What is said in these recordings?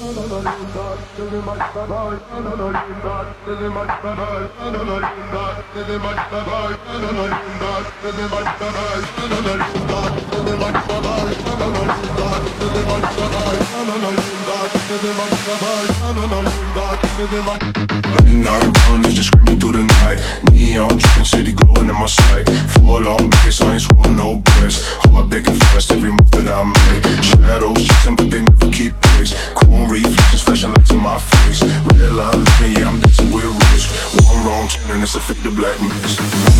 Is just screaming through the night. Neon dripping, city glowing in my sight. Full on bass, I ain't swallowing no breaths. Heart beating fast, every move that I make. Shadows chasing, but they never keep pace. Chrome reflections, flashing lights in my face. Red line living, yeah, I'm dancing with rich. One wrong turn and it's a fake, the black mist.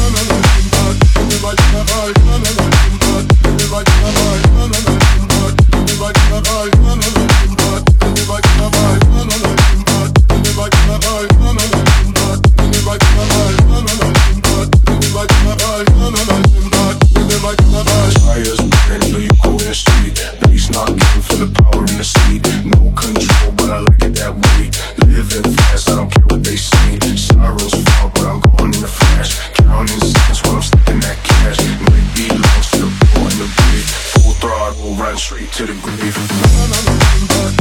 Tires burning, know you cold in the street. Bass not getting for the power in the seat. No control, but I like it that way. Living fast, I don't care what they say. Sirens fall, but I'm going in the flash. Counting seconds while I'm stacking that cash. Night belongs to the poor and the big. Full throttle, run straight to the grave.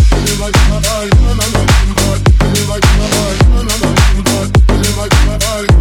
Like